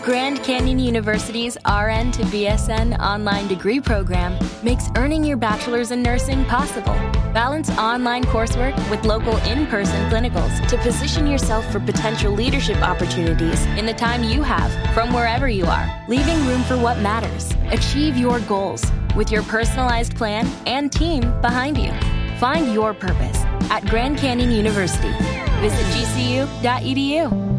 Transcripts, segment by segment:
Grand Canyon University's RN to BSN online degree program makes earning your bachelor's in nursing possible. Balance online coursework with local in-person clinicals to position yourself for potential leadership opportunities in the time you have from wherever you are, leaving room for what matters. Achieve your goals with your personalized plan and team behind you. Find your purpose at Grand Canyon University. Visit gcu.edu.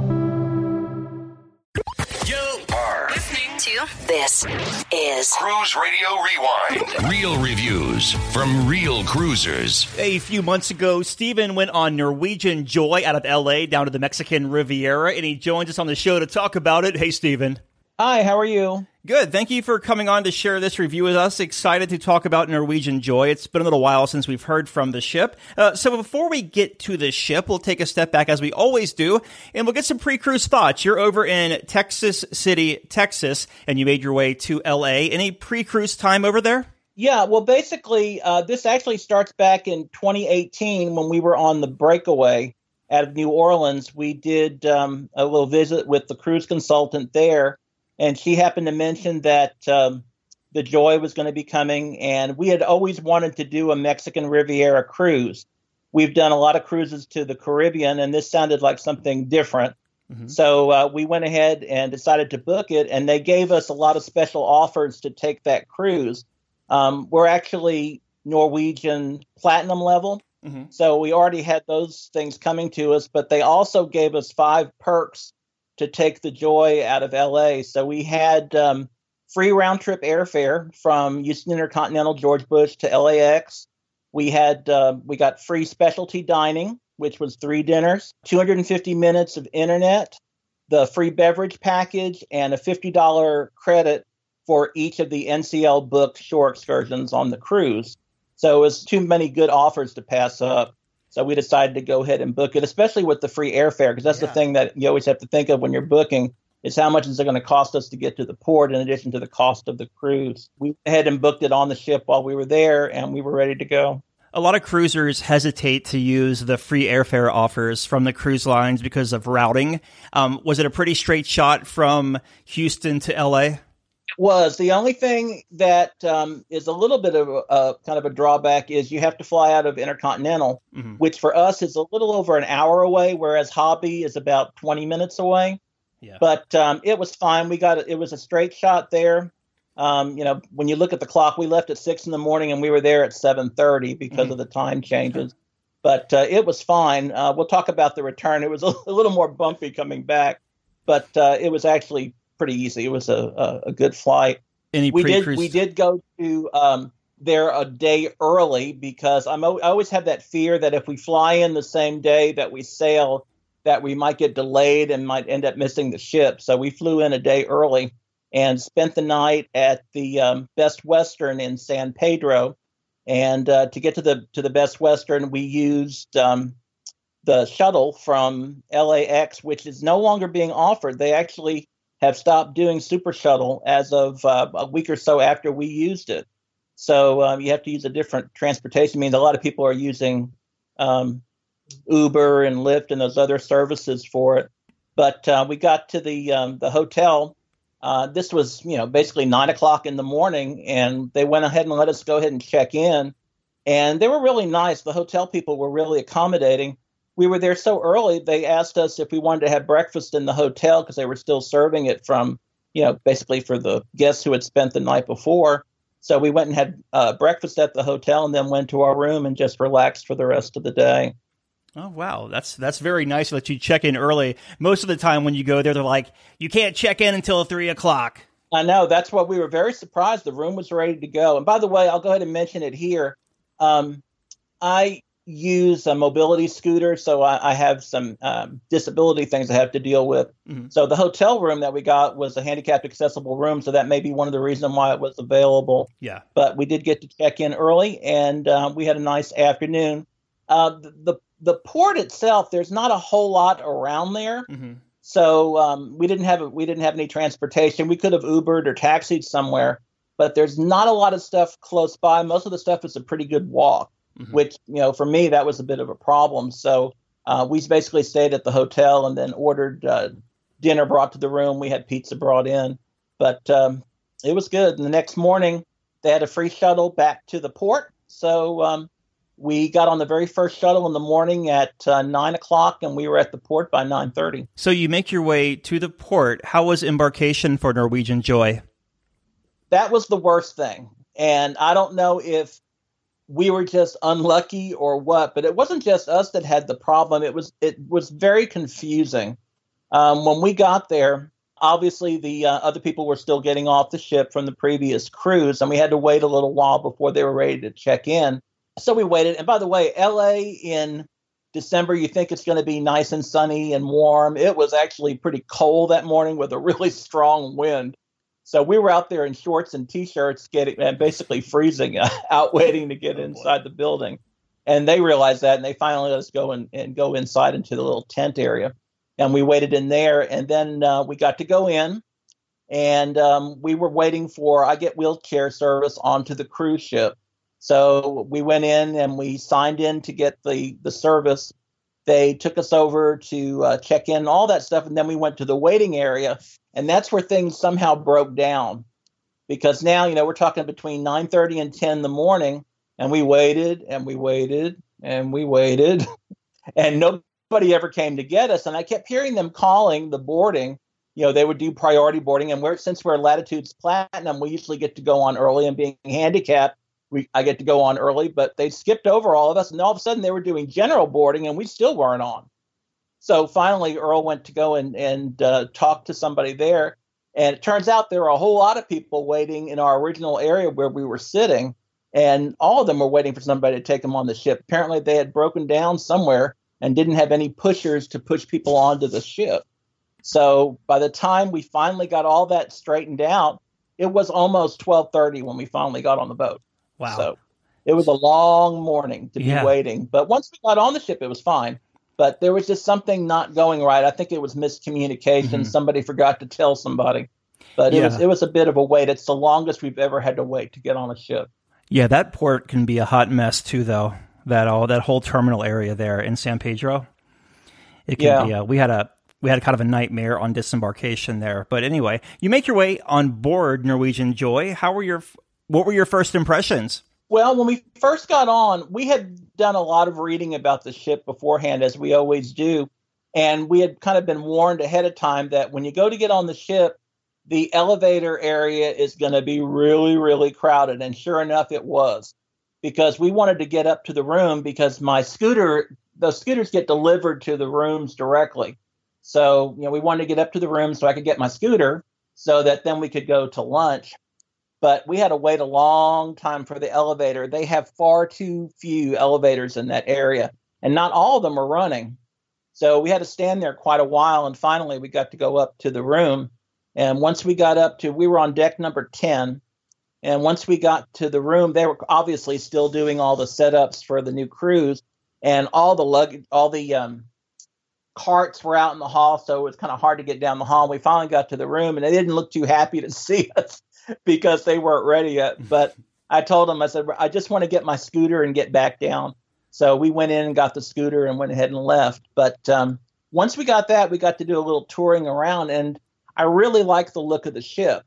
This is Cruise Radio Rewind. Real reviews from real cruisers. A few months ago, Steven went on Norwegian Joy out of LA down to the Mexican Riviera, and he joins us on the show to talk about it. Hey, Steven. Hi, how are you? Good. Thank you for coming on to share this review with us. Excited to talk about Norwegian Joy. It's been a little while since we've heard from the ship. So before we get to the ship, we'll take a step back as we always do, and we'll get some pre-cruise thoughts. You're over in Texas City, Texas, and you made your way to LA. Any pre-cruise time over there? Yeah, well, basically, this actually starts back in 2018 when we were on the breakaway out of New Orleans. We did a little visit with the cruise consultant there. And she happened to mention that the Joy was going to be coming, and we had always wanted to do a Mexican Riviera cruise. We've done a lot of cruises to the Caribbean, and this sounded like something different. Mm-hmm. So we went ahead and decided to book it, and they gave us a lot of special offers to take that cruise. We're actually Norwegian Platinum level, so we already had those things coming to us, but they also gave us 5 perks to take the Joy out of LA. So we had free round trip airfare from Houston Intercontinental George Bush to LAX. We got free specialty dining, which was 3 dinners, 250 minutes of internet, the free beverage package, and a $50 credit for each of the NCL booked shore excursions on the cruise. So it was too many good offers to pass up. So we decided to go ahead and book it, especially with the free airfare, because that's the thing that you always have to think of when you're booking is how much is it going to cost us to get to the port in addition to the cost of the cruise. We went ahead and booked it on the ship while we were there, and we were ready to go. A lot of cruisers hesitate to use the free airfare offers from the cruise lines because of routing. Was it a pretty straight shot from Houston to LA? Was. The only thing that is a little bit of a kind of a drawback is you have to fly out of Intercontinental, which for us is a little over an hour away, whereas Hobby is about 20 minutes away. Yeah. But it was fine. It was a straight shot there. When you look at the clock, we left at 6 a.m. and we were there at 7:30 because of the time changes. But it was fine. We'll talk about the return. It was a little more bumpy coming back, but it was actually pretty easy. It was a good flight. We did go to there a day early because I always have that fear that if we fly in the same day that we sail, that we might get delayed and might end up missing the ship. So we flew in a day early and spent the night at the Best Western in San Pedro. And to get to the Best Western, we used the shuttle from LAX, which is no longer being offered. They actually have stopped doing Super Shuttle as of a week or so after we used it. So you have to use a different transportation. I mean, a lot of people are using Uber and Lyft and those other services for it. But we got to the hotel. This was, basically 9 o'clock in the morning, and they went ahead and let us go ahead and check in. And they were really nice. The hotel people were really accommodating. We were there so early, they asked us if we wanted to have breakfast in the hotel because they were still serving it from, basically for the guests who had spent the night before. So we went and had breakfast at the hotel and then went to our room and just relaxed for the rest of the day. Oh, wow. That's very nice that you check in early. Most of the time when you go there, they're like, you can't check in until 3 o'clock. I know. That's what we were very surprised. The room was ready to go. And by the way, I'll go ahead and mention it here. I use a mobility scooter, so I have some disability things I have to deal with. Mm-hmm. So the hotel room that we got was a handicapped accessible room, so that may be one of the reasons why it was available. Yeah. But we did get to check in early, and we had a nice afternoon. The port itself, there's not a whole lot around there. Mm-hmm. So we didn't have any transportation. We could have Ubered or taxied somewhere, but there's not a lot of stuff close by. Most of the stuff is a pretty good walk. Mm-hmm. Which, for me, that was a bit of a problem. So we basically stayed at the hotel and then ordered dinner brought to the room. We had pizza brought in, but it was good. And the next morning, they had a free shuttle back to the port. So we got on the very first shuttle in the morning at 9 o'clock, and we were at the port by 9:30. So you make your way to the port. How was embarkation for Norwegian Joy? That was the worst thing. And I don't know if we were just unlucky or what, but it wasn't just us that had the problem. It was very confusing. When we got there, obviously the other people were still getting off the ship from the previous cruise, and we had to wait a little while before they were ready to check in. So we waited. And by the way, LA in December, you think it's going to be nice and sunny and warm. It was actually pretty cold that morning with a really strong wind. So we were out there in shorts and T-shirts, basically freezing out, waiting to get inside the building. And they realized that, and they finally let us go and go inside into the little tent area. And we waited in there, and then we got to go in, and we were waiting for, I get wheelchair service onto the cruise ship. So we went in and we signed in to get the service. They took us over to check in, all that stuff, and then we went to the waiting area, and that's where things somehow broke down. Because now, we're talking between 9:30 and 10 in the morning, and we waited, and we waited, and we waited, and nobody ever came to get us. And I kept hearing them calling the boarding. They would do priority boarding, and since we're Latitude's Platinum, we usually get to go on early, and being handicapped, I get to go on early, but they skipped over all of us, and all of a sudden they were doing general boarding, and we still weren't on. So finally, Earl went to go and talk to somebody there, and it turns out there were a whole lot of people waiting in our original area where we were sitting, and all of them were waiting for somebody to take them on the ship. Apparently, they had broken down somewhere and didn't have any pushers to push people onto the ship. So by the time we finally got all that straightened out, it was almost 12:30 when we finally got on the boat. Wow. So it was a long morning to be waiting. But once we got on the ship, it was fine. But there was just something not going right. I think it was miscommunication. Mm-hmm. Somebody forgot to tell somebody. But it was a bit of a wait. It's the longest we've ever had to wait to get on a ship. Yeah, that port can be a hot mess too, though. That whole terminal area there in San Pedro. It can be. We had kind of a nightmare on disembarkation there. But anyway, you make your way on board Norwegian Joy. What were your first impressions? Well, when we first got on, we had done a lot of reading about the ship beforehand, as we always do. And we had kind of been warned ahead of time that when you go to get on the ship, the elevator area is going to be really, really crowded. And sure enough, it was. Because we wanted to get up to the room because those scooters get delivered to the rooms directly. So, we wanted to get up to the room so I could get my scooter so that then we could go to lunch. But we had to wait a long time for the elevator. They have far too few elevators in that area, and not all of them are running. So we had to stand there quite a while, and finally we got to go up to the room. And once we got we were on deck number 10, and once we got to the room, they were obviously still doing all the setups for the new cruise, and all the luggage, all the carts were out in the hall, so it was kind of hard to get down the hall. And we finally got to the room, and they didn't look too happy to see us, because they weren't ready yet. But I told them, I said, I just want to get my scooter and get back down. So we went in and got the scooter and went ahead and left. But once we got that, we got to do a little touring around, and I really liked the look of the ship.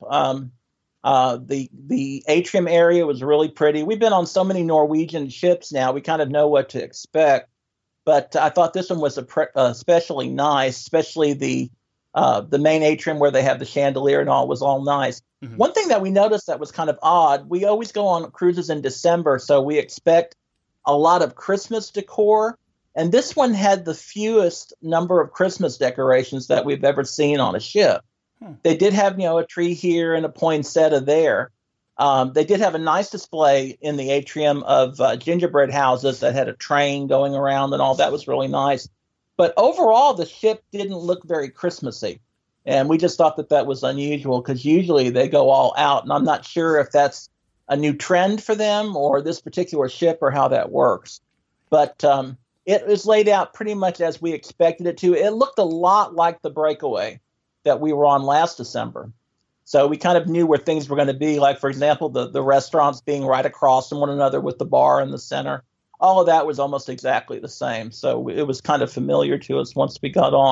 The atrium area was really pretty. We've been on so many Norwegian ships now, we kind of know what to expect. But I thought this one was especially nice, especially the main atrium where they have the chandelier and all was all nice. Mm-hmm. One thing that we noticed that was kind of odd, we always go on cruises in December, so we expect a lot of Christmas decor. And this one had the fewest number of Christmas decorations that we've ever seen on a ship. They did have, a tree here and a poinsettia there. They did have a nice display in the atrium of gingerbread houses that had a train going around and all. That was really nice. But overall, the ship didn't look very Christmassy. And we just thought that was unusual because usually they go all out. And I'm not sure if that's a new trend for them or this particular ship or how that works. But it was laid out pretty much as we expected it to. It looked a lot like the Breakaway that we were on last December. So we kind of knew where things were going to be. Like, for example, the restaurants being right across from one another with the bar in the center. All of that was almost exactly the same. So it was kind of familiar to us once we got on it.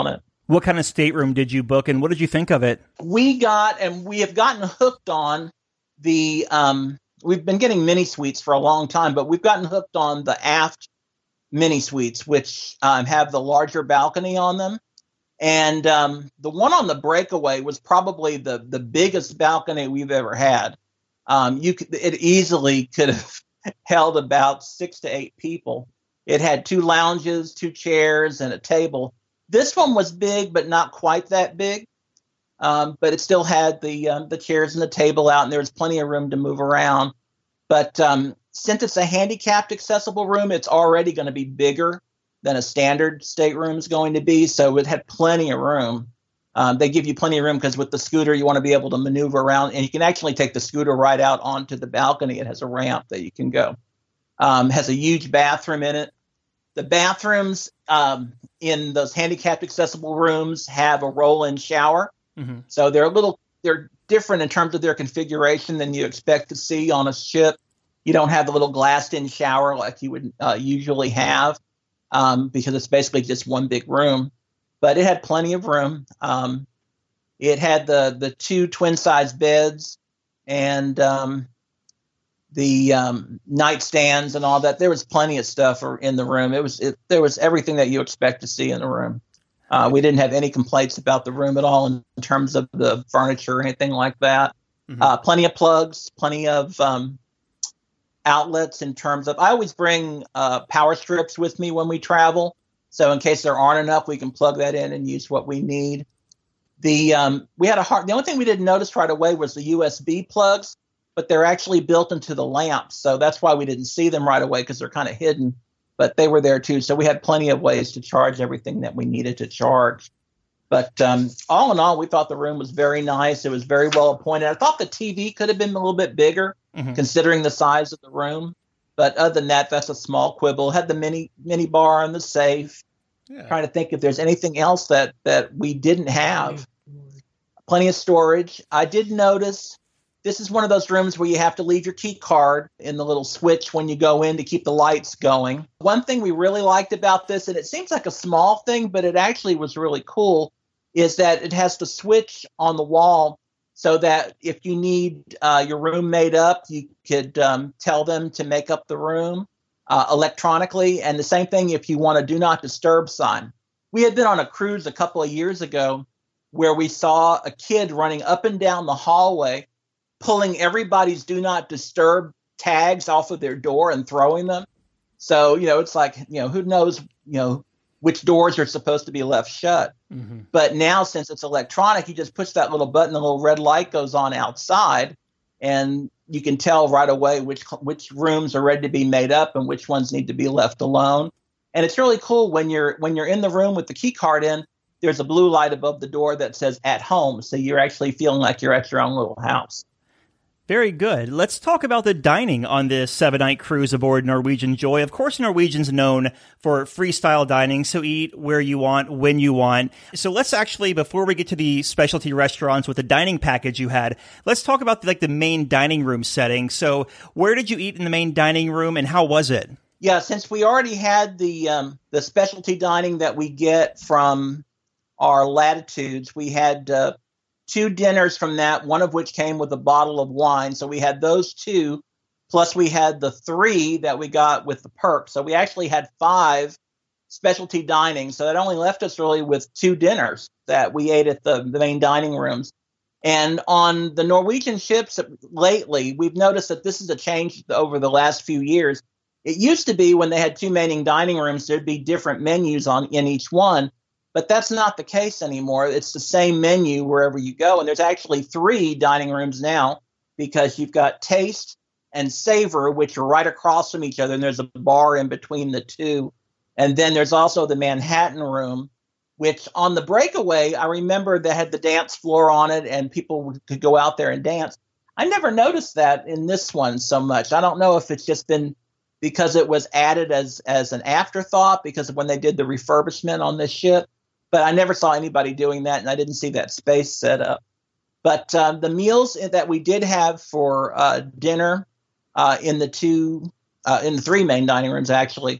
What kind of stateroom did you book, and what did you think of it? We have gotten hooked on the, we've been getting mini suites for a long time, but we've gotten hooked on the aft mini suites, which have the larger balcony on them. And the one on the Breakaway was probably the biggest balcony we've ever had. It easily could have held about 6 to 8 people. It had 2 lounges, 2 chairs, and a table. This one was big, but not quite that big. But it still had the chairs and the table out, and there was plenty of room to move around. But since it's a handicapped accessible room, it's already going to be bigger than a standard stateroom is going to be. So it had plenty of room. They give you plenty of room because with the scooter, you want to be able to maneuver around, and you can actually take the scooter right out onto the balcony. It has a ramp that you can go. Has a huge bathroom in it. The bathrooms in those handicapped accessible rooms have a roll-in shower. Mm-hmm. So they're different in terms of their configuration than you expect to see on a ship. You don't have the little glassed-in shower like you would usually have because it's basically just one big room. But it had plenty of room. It had the 2 twin-size beds and the nightstands and all that. There was plenty of stuff in the room. There was everything that you expect to see in the room. We didn't have any complaints about the room at all in terms of the furniture or anything like that. Mm-hmm. Plenty of plugs, plenty of outlets in terms of, I always bring power strips with me when we travel. So in case there aren't enough, we can plug that in and use what we need. The only thing we didn't notice right away was the USB plugs, but they're actually built into the lamps. So that's why we didn't see them right away, because they're kind of hidden, but they were there too. So we had plenty of ways to charge everything that we needed to charge. But all in all, we thought the room was very nice. It was very well appointed. I thought the TV could have been a little bit bigger, mm-hmm. considering the size of the room. But other than that, that's a small quibble. It had the mini bar and the safe. Yeah. Trying to think if there's anything else that we didn't have. Plenty of storage. I did notice this is one of those rooms where you have to leave your key card in the little switch when you go in to keep the lights going. One thing we really liked about this, and it seems like a small thing, but it actually was really cool, is that it has the switch on the wall so that if you need your room made up, you could tell them to make up the room electronically. And the same thing if you want a do not disturb sign. We had been on a cruise a couple of years ago where we saw a kid running up and down the hallway, pulling everybody's do not disturb tags off of their door and throwing them. So, it's like, who knows, which doors are supposed to be left shut. Mm-hmm. But now, since it's electronic, you just push that little button, the little red light goes on outside, and you can tell right away which rooms are ready to be made up and which ones need to be left alone. And it's really cool when you're in the room with the key card in, there's a blue light above the door that says at home. So you're actually feeling like you're at your own little house. Very good. Let's talk about the dining on this 7-night cruise aboard Norwegian Joy. Of course, Norwegian's known for freestyle dining, so eat where you want, when you want. So let's actually, before we get to the specialty restaurants with the dining package you had, let's talk about the main dining room setting. So where did you eat in the main dining room, and how was it? Yeah, since we already had the specialty dining that we get from our Latitudes, we had 2 dinners from that, one of which came with a bottle of wine. So we had those 2, plus we had the 3 that we got with the perks. So we actually had 5 specialty dining. So that only left us really with 2 dinners that we ate at the main dining rooms. And on the Norwegian ships lately, we've noticed that this is a change over the last few years. It used to be when they had 2 main dining rooms, there'd be different menus in each one. But that's not the case anymore. It's the same menu wherever you go. And there's actually 3 dining rooms now because you've got Taste and Savor, which are right across from each other. And there's a bar in between the 2. And then there's also the Manhattan room, which on the Breakaway, I remember they had the dance floor on it and people could go out there and dance. I never noticed that in this one so much. I don't know if it's just been because it was added as an afterthought because of when they did the refurbishment on this ship. But I never saw anybody doing that, and I didn't see that space set up. But the meals that we did have for dinner in the 3 main dining rooms, actually,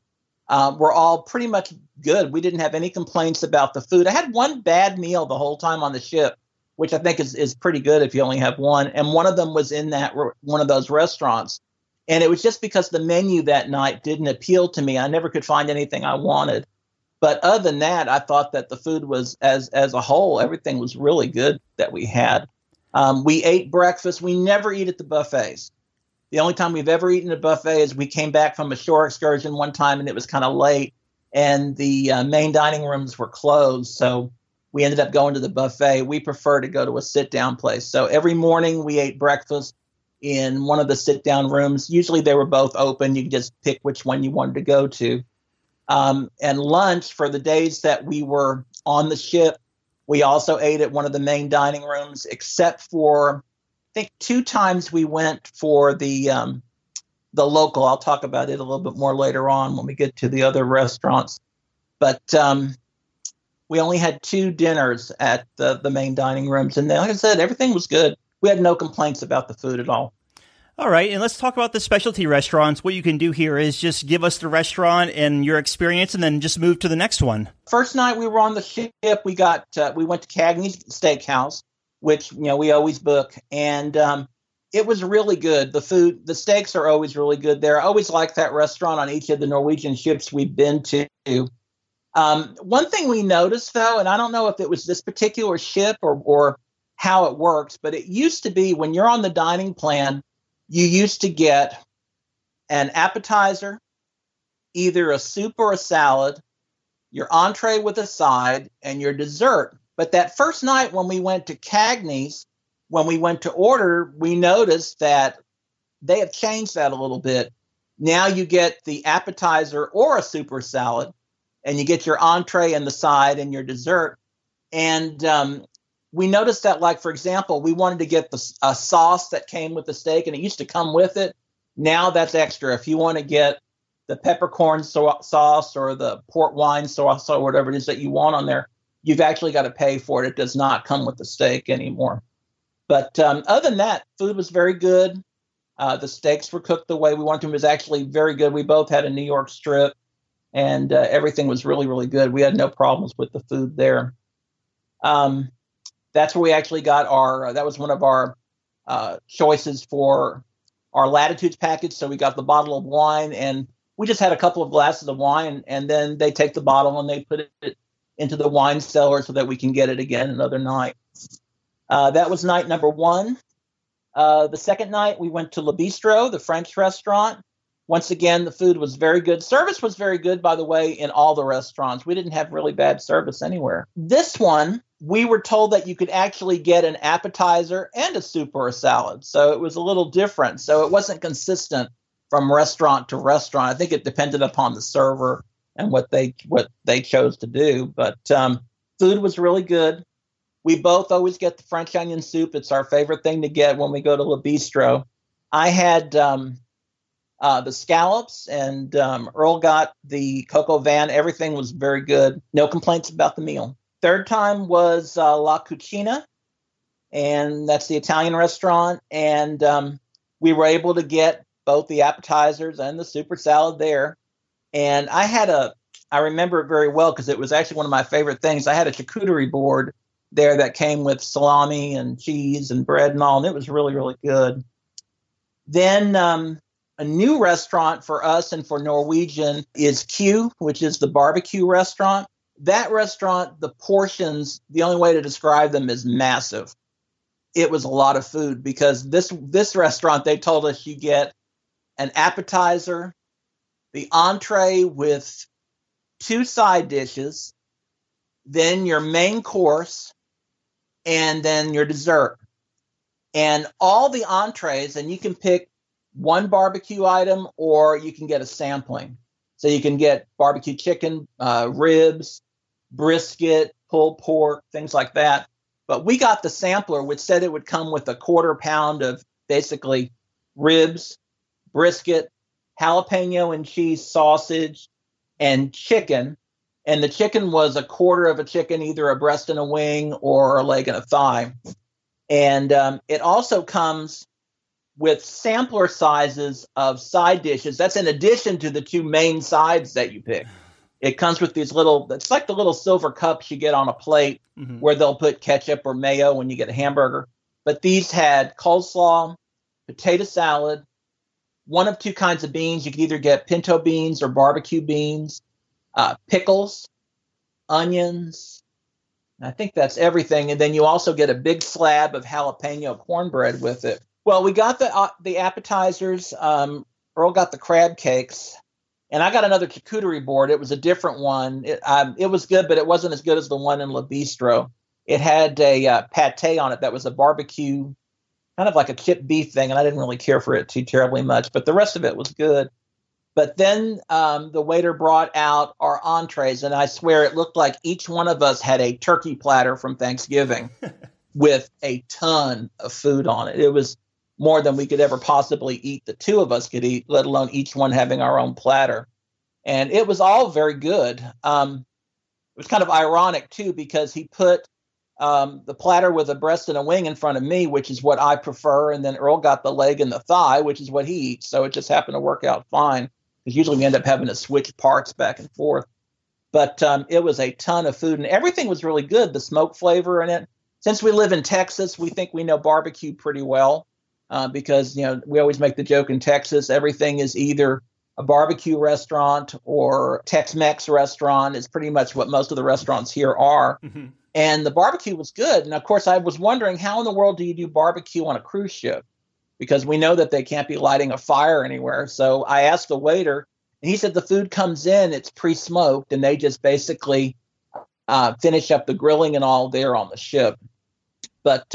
were all pretty much good. We didn't have any complaints about the food. I had one bad meal the whole time on the ship, which I think is pretty good if you only have one. And one of them was in one of those restaurants. And it was just because the menu that night didn't appeal to me. I never could find anything I wanted. But other than that, I thought that the food was, as a whole, everything was really good that we had. We ate breakfast. We never eat at the buffets. The only time we've ever eaten at a buffet is we came back from a shore excursion one time, and it was kind of late, and the main dining rooms were closed. So we ended up going to the buffet. We prefer to go to a sit-down place. So every morning we ate breakfast in one of the sit-down rooms. Usually they were both open. You could just pick which one you wanted to go to. And lunch, for the days that we were on the ship, we also ate at one of the main dining rooms, except for, I think, 2 times we went for the local. I'll talk about it a little bit more later on when we get to the other restaurants. But we only had 2 dinners at the main dining rooms. And like I said, everything was good. We had no complaints about the food at all. All right, and let's talk about the specialty restaurants. What you can do here is just give us the restaurant and your experience, and then just move to the next one. First night we were on the ship, we went to Cagney's Steakhouse, which we always book, and it was really good. The steaks are always really good there. I always like that restaurant on each of the Norwegian ships we've been to. One thing we noticed, though, and I don't know if it was this particular ship or how it works, but it used to be when you're on the dining plan, you used to get an appetizer, either a soup or a salad, your entree with a side, and your dessert. But that first night when we went to Cagney's, when we went to order, we noticed that they have changed that a little bit. Now you get the appetizer or a soup or salad, and you get your entree and the side and your dessert. And we noticed that, like, for example, we wanted to get a sauce that came with the steak, and it used to come with it. Now that's extra. If you want to get the peppercorn sauce or the port wine sauce or whatever it is that you want on there, you've actually got to pay for it. It does not come with the steak anymore. But other than that, food was very good. The steaks were cooked the way we wanted them. It was actually very good. We both had a New York strip, and everything was really, really good. We had no problems with the food there. That's where we actually got that was one of our choices for our Latitudes package. So we got the bottle of wine, and we just had a couple of glasses of wine, and then they take the bottle and they put it into the wine cellar so that we can get it again another night. That was night number 1. The second night we went to Le Bistro, the French restaurant. Once again, the food was very good. Service was very good, by the way, in all the restaurants. We didn't have really bad service anywhere. This one, we were told that you could actually get an appetizer and a soup or a salad. So it was a little different. So it wasn't consistent from restaurant to restaurant. I think it depended upon the server and what they chose to do. But food was really good. We both always get the French onion soup. It's our favorite thing to get when we go to Le Bistro. I had the scallops, and Earl got the coq au vin. Everything was very good. No complaints about the meal. Third time was La Cucina, and that's the Italian restaurant. And we were able to get both the appetizers and the super salad there. And I remember it very well because it was actually one of my favorite things. I had a charcuterie board there that came with salami and cheese and bread and all, and it was really, really good. Then a new restaurant for us and for Norwegian is Q, which is the barbecue restaurant. That restaurant, the portions, the only way to describe them is massive. It was a lot of food because this restaurant, they told us you get an appetizer, the entree with 2 side dishes, then your main course, and then your dessert. And all the entrees, and you can pick one barbecue item or you can get a sampling. So you can get barbecue chicken, ribs, brisket, pulled pork, things like that. But we got the sampler, which said it would come with a 1/4 pound of basically ribs, brisket, jalapeno and cheese sausage, and chicken. And the chicken was a 1/4 of a chicken, either a breast and a wing or a leg and a thigh. And it also comes with sampler sizes of side dishes. That's in addition to the 2 main sides that you pick. It comes with these it's like the little silver cups you get on a plate where they'll put ketchup or mayo when you get a hamburger. But these had coleslaw, potato salad, one of 2 kinds of beans. You could either get pinto beans or barbecue beans, pickles, onions. I think that's everything. And then you also get a big slab of jalapeno cornbread with it. Well, we got the appetizers. Earl got the crab cakes. And I got another charcuterie board. It was a different one. It was good, but it wasn't as good as the one in Le Bistro. It had a pate on it that was a barbecue, kind of like a chipped beef thing, and I didn't really care for it too terribly much. But the rest of it was good. But then the waiter brought out our entrees, and I swear it looked like each one of us had a turkey platter from Thanksgiving with a ton of food on it. It was more than we could ever possibly eat. The 2 of us could eat, let alone each one having our own platter. And it was all very good. It was kind of ironic, too, because he put the platter with a breast and a wing in front of me, which is what I prefer. And then Earl got the leg and the thigh, which is what he eats. So it just happened to work out fine, because usually we end up having to switch parts back and forth. But it was a ton of food, and everything was really good. The smoke flavor in it. Since we live in Texas, we think we know barbecue pretty well. Because, we always make the joke in Texas, everything is either a barbecue restaurant or Tex-Mex restaurant is pretty much what most of the restaurants here are. Mm-hmm. And the barbecue was good. And, of course, I was wondering, how in the world do you do barbecue on a cruise ship? Because we know that they can't be lighting a fire anywhere. So I asked the waiter, and he said the food comes in, it's pre-smoked, and they just basically finish up the grilling and all there on the ship. But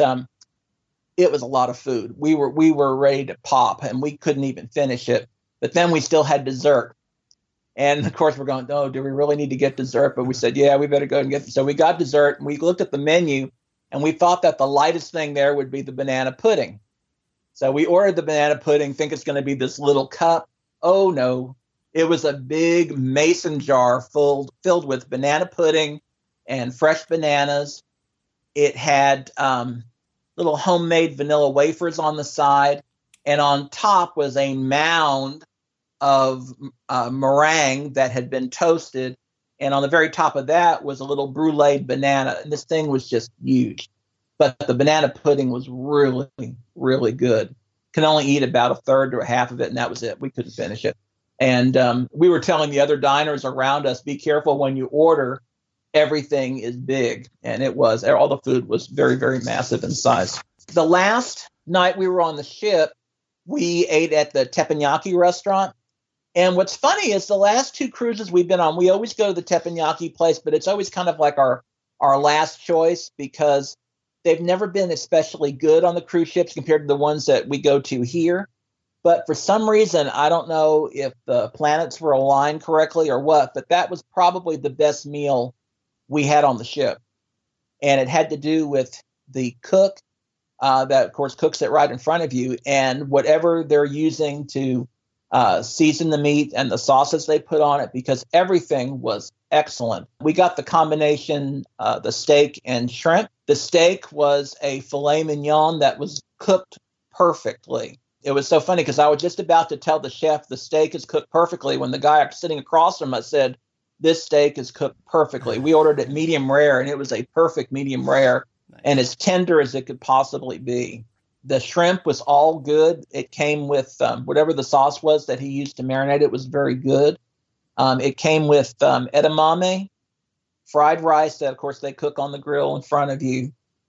it was a lot of food. We were ready to pop, and we couldn't even finish it. But then we still had dessert. And, of course, we're going, oh, do we really need to get dessert? But we said, yeah, we better go and get it. So we got dessert, and we looked at the menu, and we thought that the lightest thing there would be the banana pudding. So we ordered the banana pudding, think it's going to be this little cup. Oh, no. It was a big mason jar filled with banana pudding and fresh bananas. It had little homemade vanilla wafers on the side, and on top was a mound of meringue that had been toasted, and on the very top of that was a little bruleed banana, and this thing was just huge. But the banana pudding was really, really good. Can only eat about a third or a half of it, and that was it. We couldn't finish it. And we were telling the other diners around us, be careful when you order. Everything is big, and it was. All the food was very, very massive in size. The last night we were on the ship, we ate at the teppanyaki restaurant. And what's funny is the last 2 cruises we've been on, we always go to the teppanyaki place, but it's always kind of like our last choice because they've never been especially good on the cruise ships compared to the ones that we go to here. But for some reason, I don't know if the planets were aligned correctly or what, but that was probably the best meal we had on the ship. And it had to do with the cook that, of course, cooks it right in front of you, and whatever they're using to season the meat and the sauces they put on it, because everything was excellent. We got the combination, the steak and shrimp. The steak was a filet mignon that was cooked perfectly. It was so funny because I was just about to tell the chef the steak is cooked perfectly when the guy sitting across from us said, this steak is cooked perfectly. We ordered it medium rare, and it was a perfect medium rare, and as tender as it could possibly be. The shrimp was all good. It came with whatever the sauce was that he used to marinate it was very good. It came with edamame, fried rice that, of course, they cook on the grill in front of you,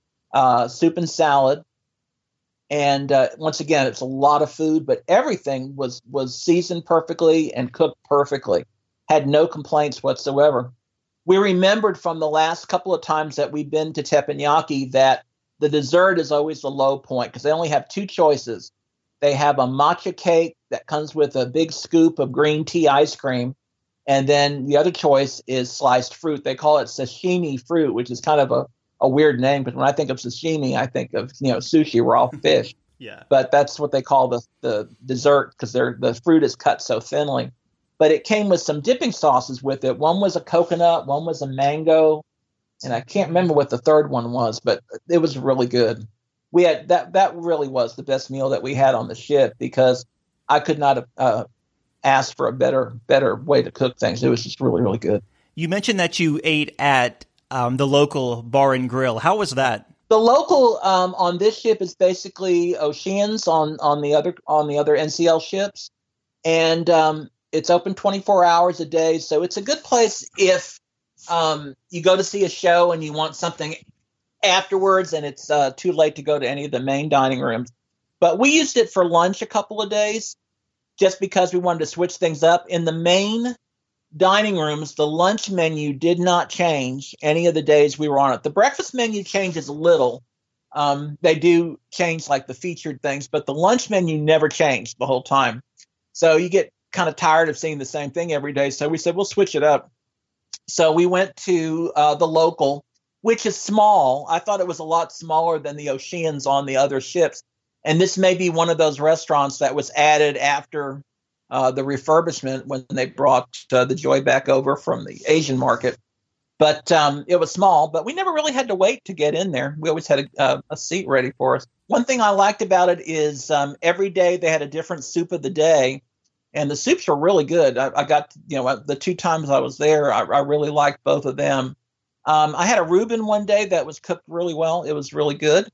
soup and salad. And once again, it's a lot of food, but everything was seasoned perfectly and cooked perfectly. Had no complaints whatsoever. We remembered from the last couple of times that we've been to teppanyaki that the dessert is always the low point because they only have 2 choices. They have a matcha cake that comes with a big scoop of green tea ice cream, and then the other choice is sliced fruit. They call it sashimi fruit, which is kind of a weird name, because when I think of sashimi, I think of sushi, raw fish. Yeah. But that's what they call the dessert because the fruit is cut so thinly. But it came with some dipping sauces with it. One was a coconut, one was a mango, and I can't remember what the third one was, but it was really good. we had that really was the best meal that we had on the ship, because I could not have asked for a better way to cook things. It was just really, really good. You mentioned that you ate at the local bar and grill. How was that? The local on this ship is basically Oceans on the other NCL ships, and it's open 24 hours a day. So it's a good place if you go to see a show and you want something afterwards, and it's too late to go to any of the main dining rooms. But we used it for lunch a couple of days, just because we wanted to switch things up. In the main dining rooms, the lunch menu did not change any of the days we were on it. The breakfast menu changes a little. They do change like the featured things, but the lunch menu never changed the whole time. So you get kind of tired of seeing the same thing every day. So we said, we'll switch it up. So we went to the local, which is small. I thought it was a lot smaller than the Oceans on the other ships. And this may be one of those restaurants that was added after the refurbishment when they brought the Joy back over from the Asian market. But it was small, but we never really had to wait to get in there. We always had a seat ready for us. One thing I liked about it is every day they had a different soup of the day, and the soups were really good. I got, the 2 times I was there, I really liked both of them. I had a Reuben one day that was cooked really well. It was really good.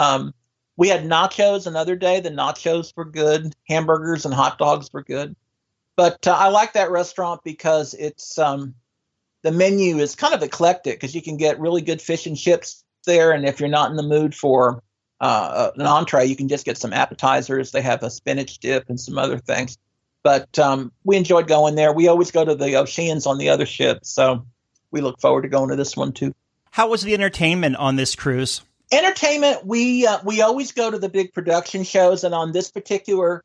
We had nachos another day. The nachos were good. Hamburgers and hot dogs were good. But I like that restaurant because it's the menu is kind of eclectic, because you can get really good fish and chips there. And if you're not in the mood for an entree, you can just get some appetizers. They have a spinach dip and some other things. But we enjoyed going there. We always go to the Oceans on the other ship, so we look forward to going to this one too. How was the entertainment on this cruise? Entertainment, we always go to the big production shows, and on this particular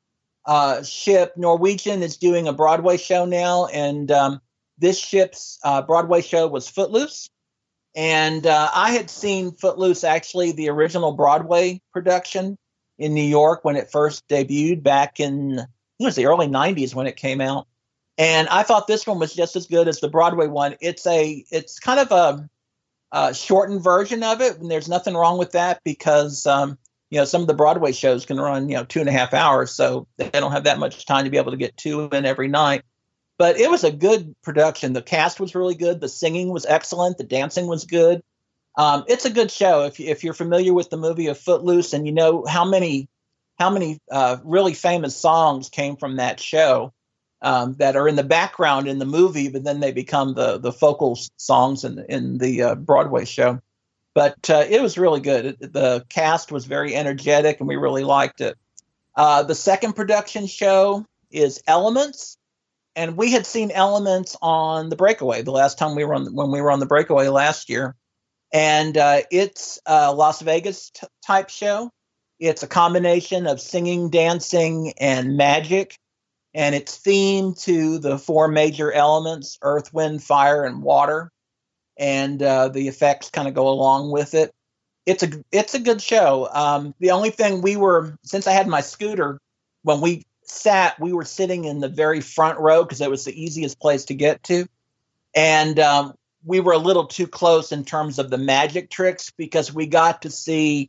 ship, Norwegian is doing a Broadway show now, and this ship's Broadway show was Footloose. And I had seen Footloose, actually, the original Broadway production in New York when it first debuted back in, it was the early 90s when it came out. And I thought this one was just as good as the Broadway one. It's kind of a shortened version of it, and there's nothing wrong with that, because some of the Broadway shows can run 2.5 hours, so they don't have that much time to be able to get 2 in every night. But it was a good production. The cast was really good. The singing was excellent. The dancing was good. It's a good show. If you're familiar with the movie of Footloose, and you know how many really famous songs came from that show that are in the background in the movie, but then they become the focal songs in the Broadway show. But it was really good. The cast was very energetic, and we really liked it. The second production show is Elements. And we had seen Elements on the Breakaway the last time when we were on the Breakaway last year. And it's a Las Vegas type show. It's a combination of singing, dancing, and magic. And it's themed to the 4 major elements: earth, wind, fire, and water. And the effects kind of go along with it. It's a good show. The only thing since I had my scooter, when we were sitting in the very front row because it was the easiest place to get to. And we were a little too close in terms of the magic tricks, because we got to see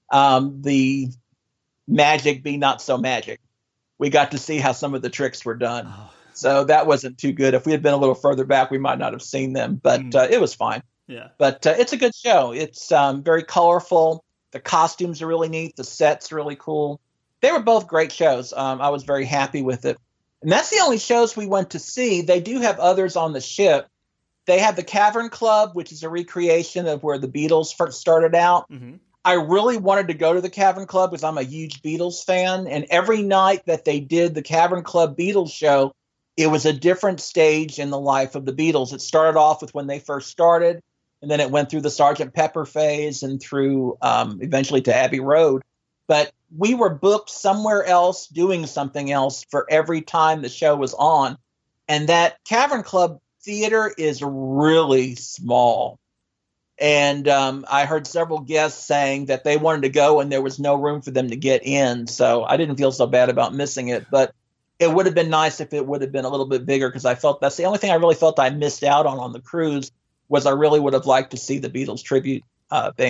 the magic be not so magic. We got to see how some of the tricks were done. Oh. So that wasn't too good. If we had been a little further back, we might not have seen them, but it was fine. Yeah. But it's a good show. It's very colorful. The costumes are really neat. The set's really cool. They were both great shows. I was very happy with it. And that's the only shows we went to see. They do have others on the ship. They have the Cavern Club, which is a recreation of where the Beatles first started out. Mm-hmm. I really wanted to go to the Cavern Club because I'm a huge Beatles fan. And every night that they did the Cavern Club Beatles show, it was a different stage in the life of the Beatles. It started off with when they first started, and then it went through the Sgt. Pepper phase and through eventually to Abbey Road. But we were booked somewhere else doing something else for every time the show was on. And that Cavern Club theater is really small. And I heard several guests saying that they wanted to go and there was no room for them to get in. So I didn't feel so bad about missing it. But it would have been nice if it would have been a little bit bigger, because I felt that's the only thing I really felt I missed out on the cruise was I really would have liked to see the Beatles tribute band.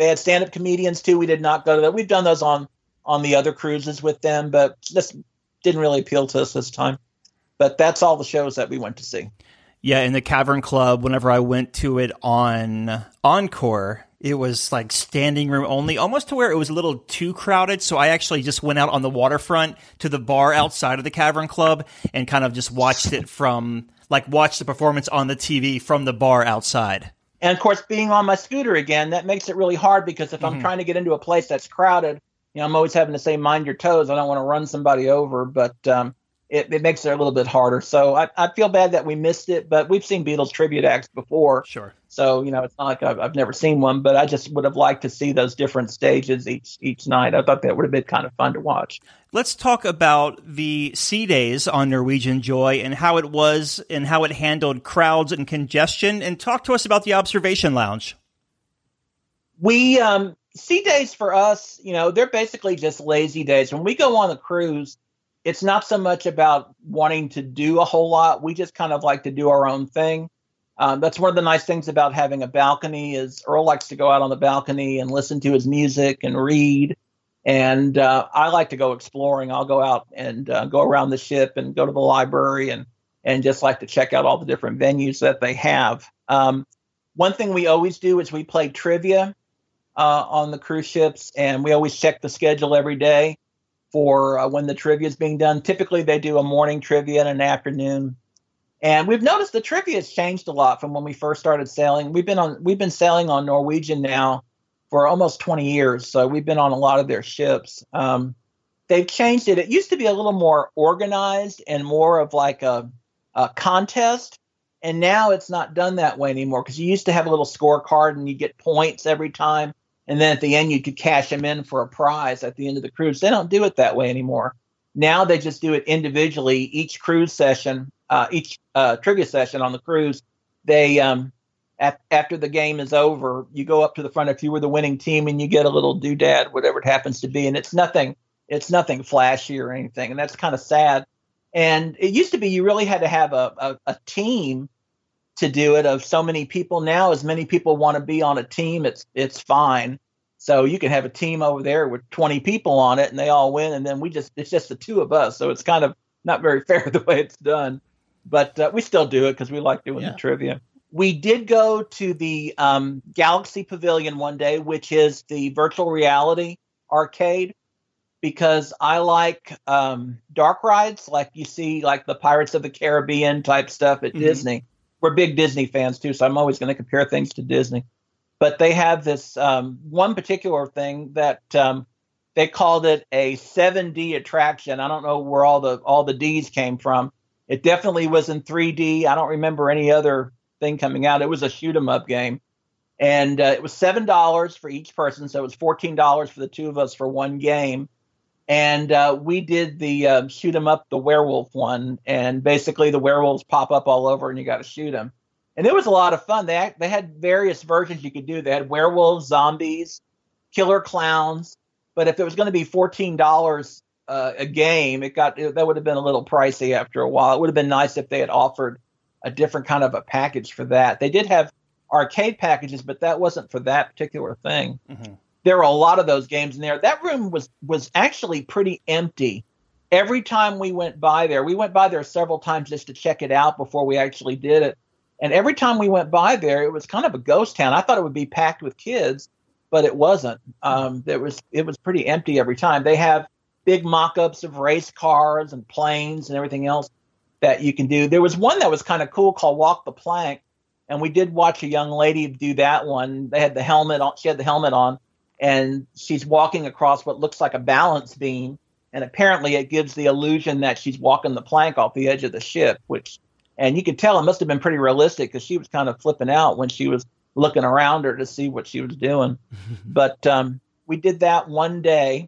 They had stand-up comedians too. We did not go to that. We've done those on the other cruises with them, but this didn't really appeal to us this time. But that's all the shows that we went to see. Yeah, in the Cavern Club, whenever I went to it on Encore, it was like standing room only, almost to where it was a little too crowded. So I actually just went out on the waterfront to the bar outside of the Cavern Club and kind of just watched it watched the performance on the TV from the bar outside. And of course, being on my scooter again, that makes it really hard because if I'm trying to get into a place that's crowded, I'm always having to say, mind your toes. I don't want to run somebody over, but it makes it a little bit harder. So I feel bad that we missed it, but we've seen Beatles tribute acts before. Sure. So, it's not like I've never seen one, but I just would have liked to see those different stages each night. I thought that would have been kind of fun to watch. Let's talk about the Sea Days on Norwegian Joy and how it was and how it handled crowds and congestion. And talk to us about the Observation Lounge. We, Sea Days for us, they're basically just lazy days. When we go on a cruise, it's not so much about wanting to do a whole lot. We just kind of like to do our own thing. That's one of the nice things about having a balcony is Earl likes to go out on the balcony and listen to his music and read. And I like to go exploring. I'll go out and go around the ship and go to the library and just like to check out all the different venues that they have. One thing we always do is we play trivia on the cruise ships, and we always check the schedule every day for when the trivia is being done. Typically, they do a morning trivia and an afternoon. And we've noticed the trivia has changed a lot from when we first started sailing. We've been sailing on Norwegian now for almost 20 years, so we've been on a lot of their ships. They've changed it. It used to be a little more organized and more of like a contest, and now it's not done that way anymore because you used to have a little scorecard and you get points every time, and then at the end you could cash them in for a prize at the end of the cruise. They don't do it that way anymore. Now they just do it individually. Each cruise session, each trivia session on the cruise, they after the game is over, you go up to the front if you were the winning team and you get a little doodad, whatever it happens to be, and it's nothing flashy or anything, and that's kind of sad. And it used to be you really had to have a team to do it of so many people. Now, as many people want to be on a team, it's fine. So you can have a team over there with 20 people on it and they all win. And then it's just the two of us. So it's kind of not very fair the way it's done, but we still do it because we like doing the trivia. We did go to the Galaxy Pavilion one day, which is the virtual reality arcade, because I like dark rides, like you see, like the Pirates of the Caribbean type stuff at Disney. We're big Disney fans too, so I'm always going to compare things to Disney. But they have this one particular thing that they called it a 7D attraction. I don't know where all the Ds came from. It definitely was in 3D. I don't remember any other thing coming out. It was a shoot 'em up game, and it was $7 for each person, so it was $14 for the two of us for one game. And we did the shoot 'em up, the werewolf one, and basically the werewolves pop up all over, and you got to shoot them. And it was a lot of fun. They had various versions you could do. They had werewolves, zombies, killer clowns. But if it was going to be $14 a game, that would have been a little pricey after a while. It would have been nice if they had offered a different kind of a package for that. They did have arcade packages, but that wasn't for that particular thing. Mm-hmm. There were a lot of those games in there. That room was actually pretty empty. Every time we went by there several times just to check it out before we actually did it. And every time we went by there, it was kind of a ghost town. I thought it would be packed with kids, but it wasn't. It was pretty empty every time. They have big mock-ups of race cars and planes and everything else that you can do. There was one that was kind of cool called Walk the Plank, and we did watch a young lady do that one. They had the helmet on. She had the helmet on, and she's walking across what looks like a balance beam, and apparently it gives the illusion that she's walking the plank off the edge of the ship, and you could tell it must have been pretty realistic because she was kind of flipping out when she was looking around her to see what she was doing. But we did that one day.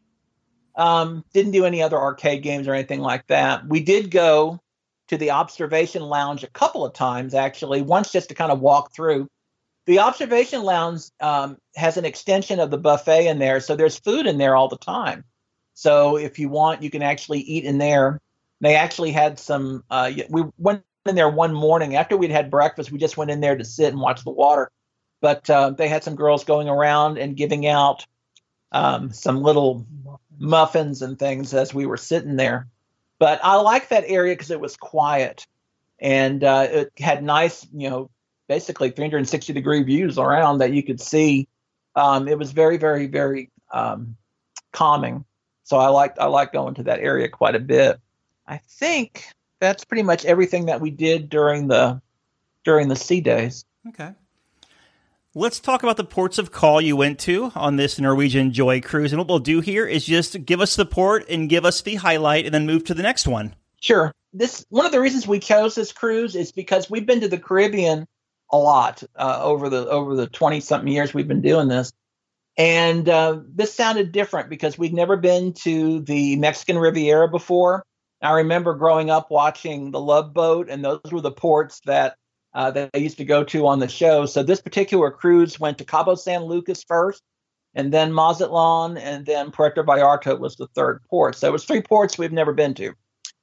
Didn't do any other arcade games or anything like that. We did go to the Observation Lounge a couple of times, actually, once just to kind of walk through. The Observation Lounge has an extension of the buffet in there, so there's food in there all the time. So if you want, you can actually eat in there. They actually had some we went in there one morning after we'd had breakfast. We just went in there to sit and watch the water. But they had some girls going around and giving out some little muffins and things as we were sitting there. But I liked that area because it was quiet, and it had nice, basically 360-degree views around that you could see. It was very, very, very calming. So I liked going to that area quite a bit. I think that's pretty much everything that we did during the sea days. Okay. Let's talk about the ports of call you went to on this Norwegian Joy cruise. And what we'll do here is just give us the port and give us the highlight and then move to the next one. Sure. One of the reasons we chose this cruise is because we've been to the Caribbean a lot over the 20-something years we've been doing this. And this sounded different because we'd never been to the Mexican Riviera before. I remember growing up watching The Love Boat, and those were the ports that I used to go to on the show. So this particular cruise went to Cabo San Lucas first, and then Mazatlan, and then Puerto Vallarta was the third port. So it was 3 ports we've never been to.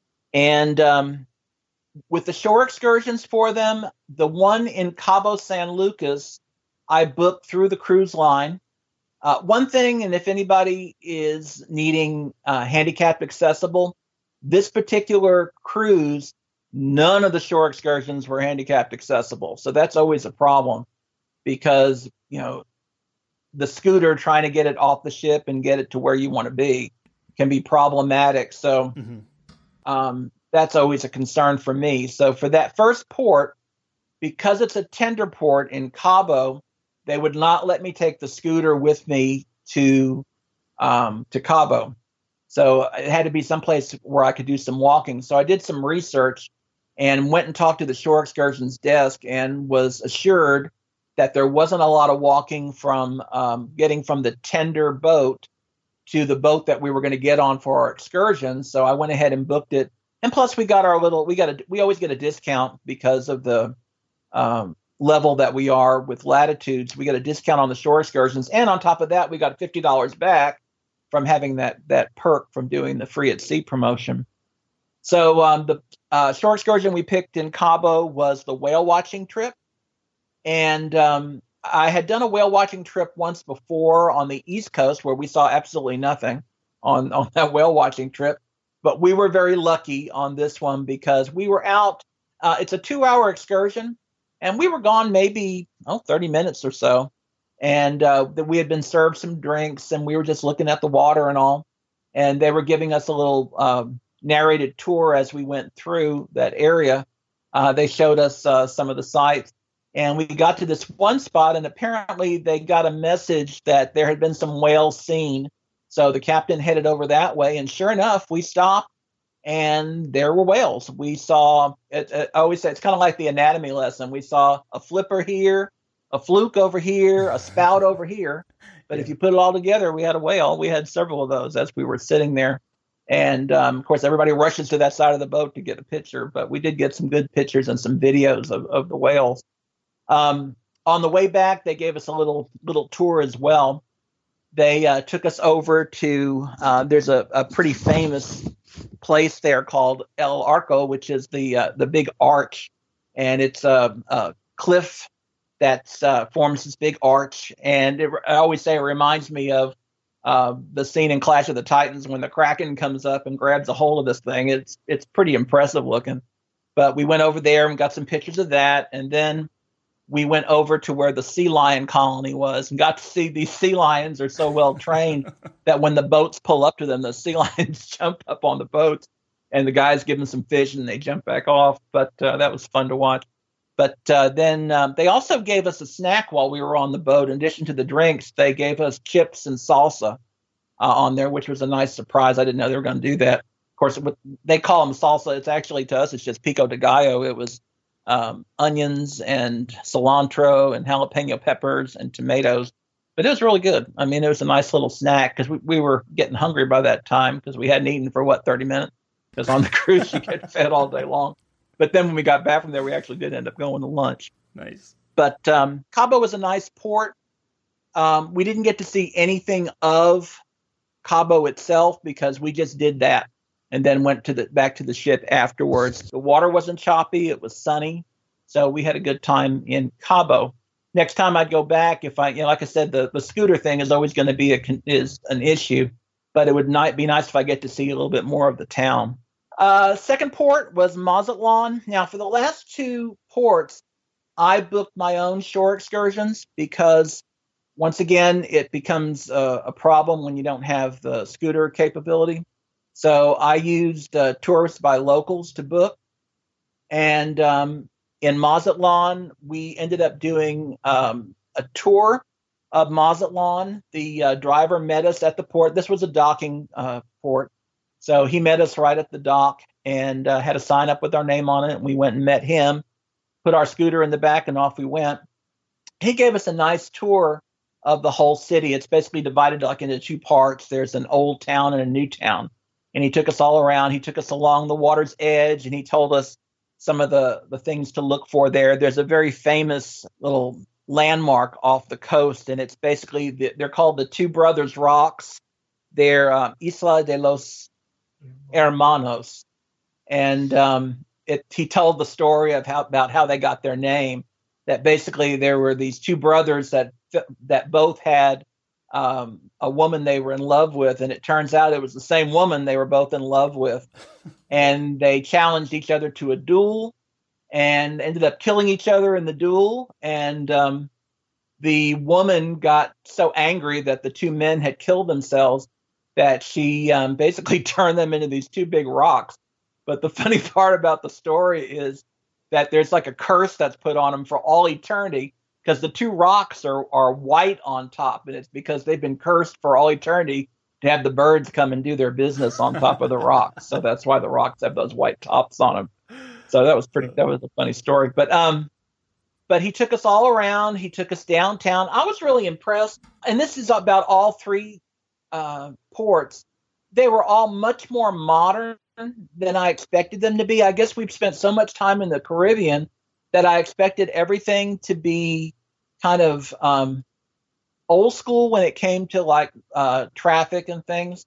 And with the shore excursions for them, the one in Cabo San Lucas, I booked through the cruise line. One thing, and if anybody is needing handicapped accessible, this particular cruise, none of the shore excursions were handicapped accessible. So that's always a problem because, the scooter trying to get it off the ship and get it to where you want to be can be problematic. So that's always a concern for me. So for that first port, because it's a tender port in Cabo, they would not let me take the scooter with me to Cabo. So it had to be someplace where I could do some walking. So I did some research and went and talked to the shore excursions desk and was assured that there wasn't a lot of walking from getting from the tender boat to the boat that we were going to get on for our excursion. So I went ahead and booked it. And plus we always get a discount because of the level that we are with latitudes. We get a discount on the shore excursions. And on top of that, we got $50 back from having that perk from doing the free at sea promotion. So the shore excursion we picked in Cabo was the whale watching trip. And I had done a whale watching trip once before on the East Coast where we saw absolutely nothing on that whale watching trip. But we were very lucky on this one because we were out. It's a 2-hour excursion, and we were gone maybe 30 minutes or so. And we had been served some drinks, and we were just looking at the water and all. And they were giving us a little narrated tour as we went through that area. They showed us some of the sites. And we got to this one spot, and apparently they got a message that there had been some whales seen. So the captain headed over that way, and sure enough, we stopped, and there were whales. We saw, I always say, it's kind of like the anatomy lesson. We saw a flipper here, a fluke over here, a spout over here. But if you put it all together, we had a whale. We had several of those as we were sitting there. And, of course, everybody rushes to that side of the boat to get a picture. But we did get some good pictures and some videos of the whales. On the way back, they gave us a little tour as well. They took us over to there's a pretty famous place there called El Arco, which is the big arch, and it's a cliff that forms this big arch. And I always say it reminds me of the scene in Clash of the Titans when the Kraken comes up and grabs a hold of this thing. It's pretty impressive looking. But we went over there and got some pictures of that, and then we went over to where the sea lion colony was and got to see these sea lions are so well trained that when the boats pull up to them, the sea lions jump up on the boats and the guys give them some fish and they jump back off. But that was fun to watch. But then they also gave us a snack while we were on the boat. In addition to the drinks, they gave us chips and salsa on there, which was a nice surprise. I didn't know they were going to do that. Of course, they call them salsa. It's actually, to us, it's just pico de gallo. It was onions and cilantro and jalapeno peppers and tomatoes. But it was really good. I mean, it was a nice little snack because we were getting hungry by that time because we hadn't eaten for, 30 minutes? Because on the cruise, you get fed all day long. But then when we got back from there, we actually did end up going to lunch. Nice. But Cabo was a nice port. We didn't get to see anything of Cabo itself because we just did that and then went back to the ship afterwards. The water wasn't choppy. It was sunny. So we had a good time in Cabo. next time I'd go back, if I, like I said, the scooter thing is always going to be is an issue, but it would not be nice if I get to see a little bit more of the town. Second port was Mazatlan. Now, for the last two ports, I booked my own shore excursions because, once again, it becomes a problem when you don't have the scooter capability. So I used tourists by locals to book. And in Mazatlan, we ended up doing a tour of Mazatlan. The driver met us at the port. This was a docking port. So he met us right at the dock and had a sign up with our name on it. And we went and met him, put our scooter in the back, and off we went. He gave us a nice tour of the whole city. It's basically divided like into two parts. There's an old town and a new town. And he took us all around. He took us along the water's edge, and he told us some of the things to look for there. There's a very famous little landmark off the coast, and it's basically, they're called the Two Brothers Rocks. They're Isla de los Hermanos. And he told the story of about how they got their name, that basically there were these two brothers that both had a woman they were in love with, and it turns out it was the same woman they were both in love with. And they challenged each other to a duel and ended up killing each other in the duel. And the woman got so angry that the two men had killed themselves that she basically turned them into these two big rocks. But the funny part about the story is that there's like a curse that's put on them for all eternity, because the two rocks are white on top, and it's because they've been cursed for all eternity to have the birds come and do their business on top of the rocks. So that's why the rocks have those white tops on them. So that was a funny story. But he took us all around. He took us downtown. I was really impressed. And this is about all three ports. They were all much more modern than I expected them to be. I guess we've spent so much time in the Caribbean that I expected everything to be kind of old school when it came to like traffic and things.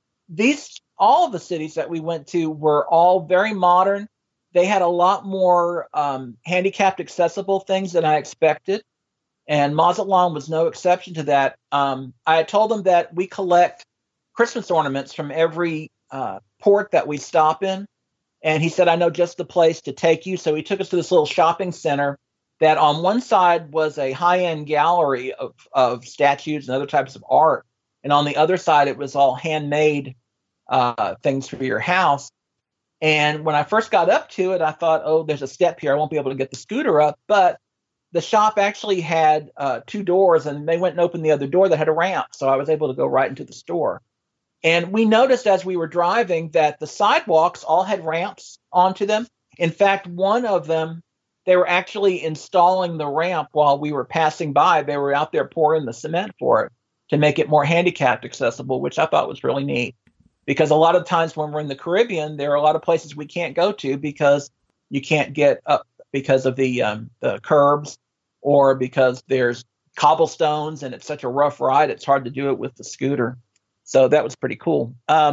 All of the cities that we went to were all very modern. They had a lot more handicapped accessible things than I expected. And Mazatlan was no exception to that. I had told them that we collect Christmas ornaments from every port that we stop in. And he said, I know just the place to take you. So he took us to this little shopping center that on one side was a high-end gallery of statues and other types of art. And on the other side, it was all handmade things for your house. And when I first got up to it, I thought, oh, there's a step here. I won't be able to get the scooter up. But the shop actually had two doors, and they went and opened the other door that had a ramp. So I was able to go right into the store. And we noticed as we were driving that the sidewalks all had ramps onto them. In fact, one of them, they were actually installing the ramp while we were passing by. They were out there pouring the cement for it to make it more handicapped accessible, which I thought was really neat. Because a lot of times when we're in the Caribbean, there are a lot of places we can't go to because you can't get up because of the curbs, or because there's cobblestones and it's such a rough ride, it's hard to do it with the scooter. So that was pretty cool.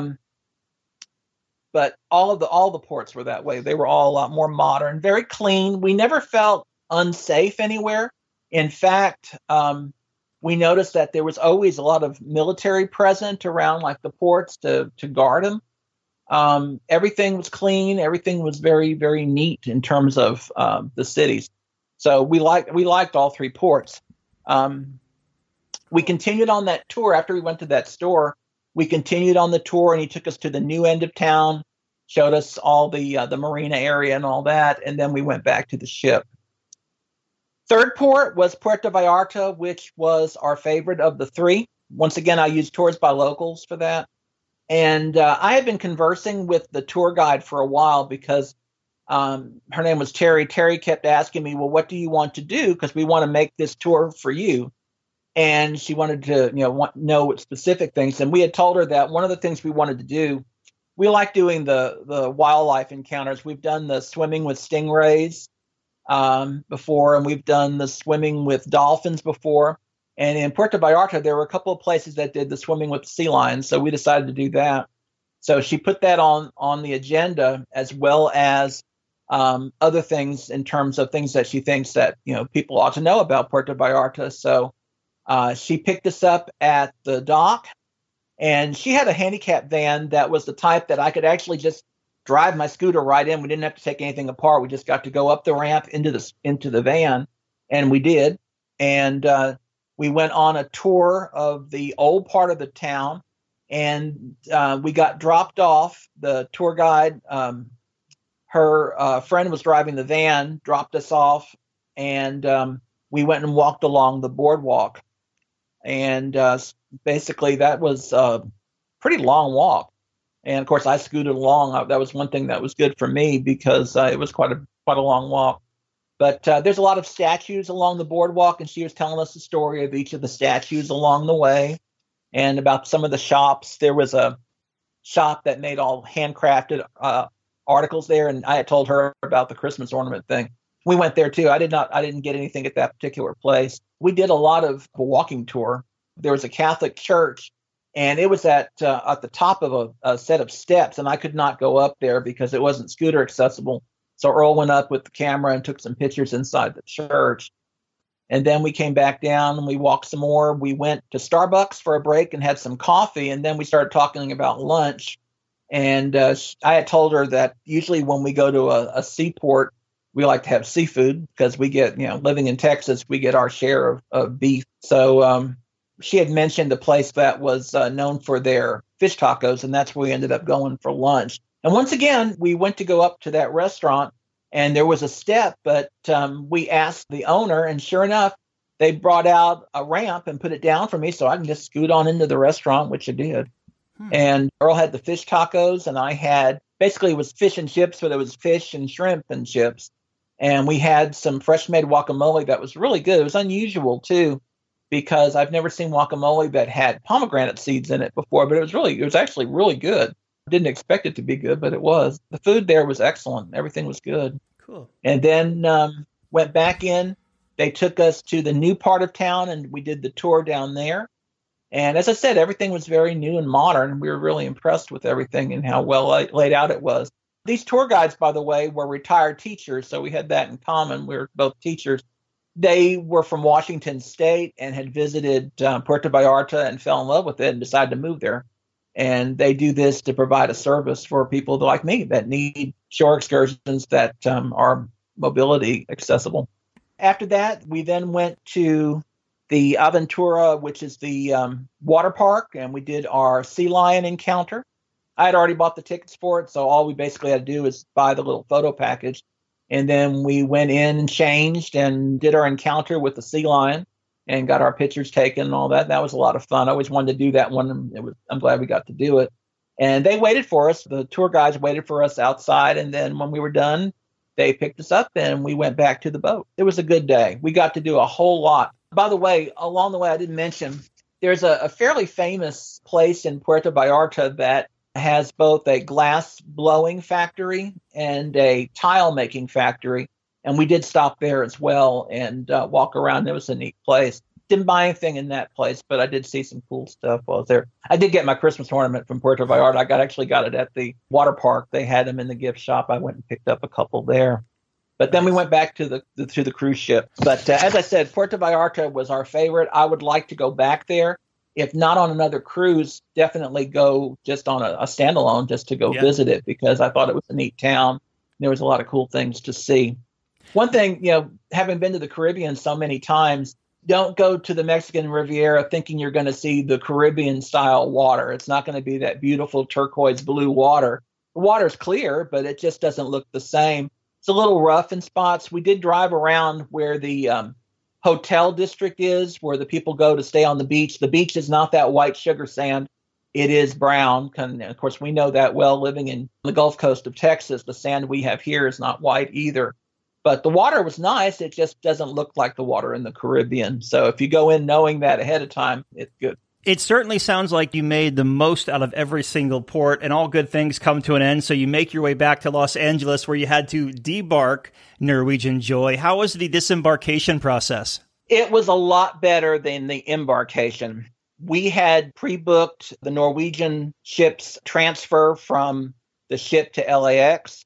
But all the ports were that way. They were all a lot more modern, very clean. We never felt unsafe anywhere. In fact, we noticed that there was always a lot of military present around like the ports to guard them. Everything was clean. Everything was very, very neat in terms of the cities. So we liked all three ports. We continued on that tour after we went to that store. We continued on the tour, and he took us to the new end of town, showed us all the marina area and all that, and then we went back to the ship. Third port was Puerto Vallarta, which was our favorite of the three. Once again, I used tours by locals for that. And I had been conversing with the tour guide for a while because her name was Terry. Terry kept asking me, well, what do you want to do? Because we want to make this tour for you. And she wanted to, know what specific things. And we had told her that one of the things we wanted to do, we like doing the wildlife encounters. We've done the swimming with stingrays before, and we've done the swimming with dolphins before. And in Puerto Vallarta, there were a couple of places that did the swimming with sea lions. So we decided to do that. So she put that on the agenda, as well as other things in terms of things that she thinks that, people ought to know about Puerto Vallarta. So she picked us up at the dock, and she had a handicap van that was the type that I could actually just drive my scooter right in. We didn't have to take anything apart. We just got to go up the ramp into the van, and we did. And we went on a tour of the old part of the town, and we got dropped off. The tour guide, her friend was driving the van, dropped us off, and we went and walked along the boardwalk. And basically, that was a pretty long walk. And of course, I scooted along. That was one thing that was good for me because it was quite a long walk. But there's a lot of statues along the boardwalk, and she was telling us the story of each of the statues along the way and about some of the shops. There was a shop that made all handcrafted articles there, and I had told her about the Christmas ornament thing. We went there too. I didn't get anything at that particular place. We did a lot of a walking tour. There was a Catholic church, and it was at the top of a set of steps, and I could not go up there because it wasn't scooter accessible. So Earl went up with the camera and took some pictures inside the church. And then we came back down and we walked some more. We went to Starbucks for a break and had some coffee. And then we started talking about lunch. And I had told her that usually when we go to a seaport, we like to have seafood because we get, living in Texas, we get our share of beef. So she had mentioned a place that was known for their fish tacos, and that's where we ended up going for lunch. And once again, we went to go up to that restaurant, and there was a step, but we asked the owner, and sure enough, they brought out a ramp and put it down for me so I can just scoot on into the restaurant, which I did. And Earl had the fish tacos, and I had, basically it was fish and chips, but it was fish and shrimp and chips. And we had some fresh made guacamole that was really good. It was unusual, too, because I've never seen guacamole that had pomegranate seeds in it before, but it was actually really good. Didn't expect it to be good, but it was. The food there was excellent. Everything was good. Cool. And then went back in. They took us to the new part of town, and we did the tour down there. And as I said, everything was very new and modern. We were really impressed with everything and how well laid out it was. These tour guides, by the way, were retired teachers, so we had that in common. We were both teachers. They were from Washington State and had visited Puerto Vallarta and fell in love with it and decided to move there. And they do this to provide a service for people like me that need shore excursions that are mobility accessible. After that, we then went to the Aventura, which is the water park, and we did our sea lion encounter. I had already bought the tickets for it, so all we basically had to do is buy the little photo package. And then we went in and changed and did our encounter with the sea lion and got our pictures taken and all that. That was a lot of fun. I always wanted to do that one. I'm glad we got to do it. And they waited for us. The tour guides waited for us outside. And then when we were done, they picked us up and we went back to the boat. It was a good day. We got to do a whole lot. By the way, along the way, I didn't mention, there's a fairly famous place in Puerto Vallarta that has both a glass blowing factory and a tile making factory. And we did stop there as well and walk around. It was a neat place. Didn't buy anything in that place, but I did see some cool stuff while I was there. I did get my Christmas ornament from Puerto Vallarta. I actually got it at the water park. They had them in the gift shop. I went and picked up a couple there. But then we went back to the cruise ship. But as I said, Puerto Vallarta was our favorite. I would like to go back there. If not on another cruise, definitely go just on a standalone just to go visit it because I thought it was a neat town. There was a lot of cool things to see. One thing, having been to the Caribbean so many times, don't go to the Mexican Riviera thinking you're going to see the Caribbean-style water. It's not going to be that beautiful turquoise blue water. The water's clear, but it just doesn't look the same. It's a little rough in spots. We did drive around where the hotel district is, where the people go to stay on the beach. The beach is not that white sugar sand. It is brown. And of course, we know that well living in the Gulf Coast of Texas. The sand we have here is not white either. But the water was nice. It just doesn't look like the water in the Caribbean. So if you go in knowing that ahead of time, it's good. It certainly sounds like you made the most out of every single port, and all good things come to an end. So you make your way back to Los Angeles, where you had to debark Norwegian Joy. How was the disembarkation process? It was a lot better than the embarkation. We had pre-booked the Norwegian ship's transfer from the ship to LAX.